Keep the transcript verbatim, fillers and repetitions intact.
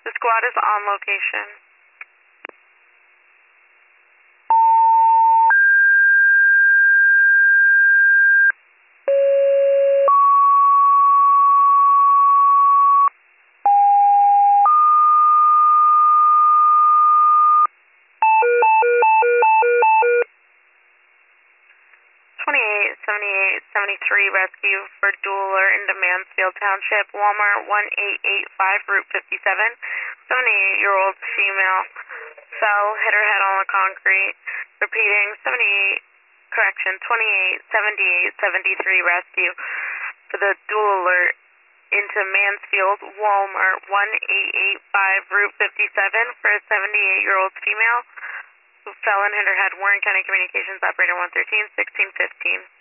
The squad is on location. twenty-eight seventy-eight seventy-three rescue for dual alert into Mansfield Township, Walmart one eight eight five, Route fifty-seven. seventy-eight-year-old female fell, hit her head on the concrete. Repeating, seventy-eight, correction, twenty-eight seventy-eight seventy-three rescue for the dual alert into Mansfield, Walmart one eight eight five, Route fifty-seven for a seventy-eight-year-old female who fell and hit her head. Warren County Communications Operator one thirteen, sixteen fifteen.